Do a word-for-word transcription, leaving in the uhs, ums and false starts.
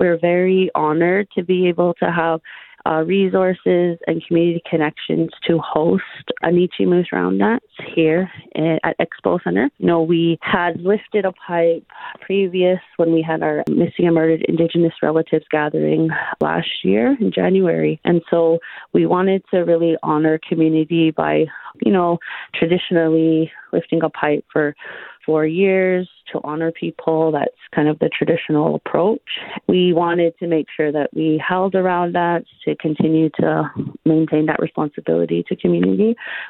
We're very honored to be able to have uh, resources and community connections to host Anichi Moose Roundnuts here at Expo Center. You know, we had lifted a pipe previous when we had our missing and murdered Indigenous relatives gathering last year in January. And so we wanted to really honor community by, you know, traditionally lifting a pipe for four years to honor people. That's kind of the traditional approach. We wanted to make sure that we held around that to continue to maintain that responsibility to community.